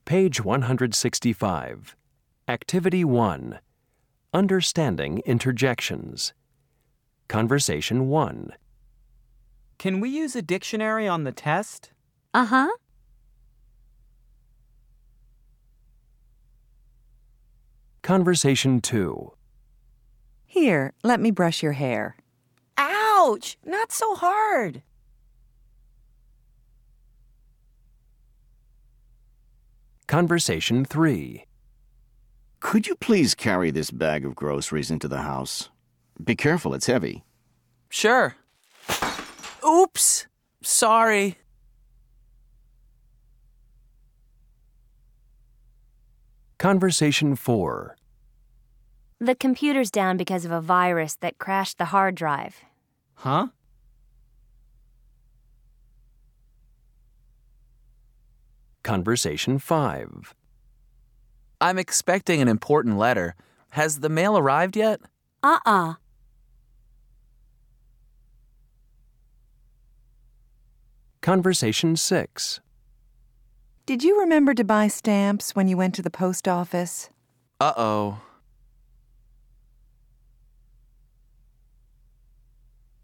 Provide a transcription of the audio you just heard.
Page 165. Activity 1. Understanding interjections. Conversation 1. Can we use a dictionary on the test? Uh-huh. Conversation 2. Here, let me brush your hair. Ouch! Not so hard. Conversation 3. Could you please carry this bag of groceries into the house? Be careful, it's heavy. Sure. Oops! Sorry. Conversation 4. The computer's down because of a virus that crashed the hard drive. Huh? Conversation 5. I'm expecting an important letter. Has the mail arrived yet? Uh-uh. Conversation 6. Did you remember to buy stamps when you went to the post office? Uh-oh.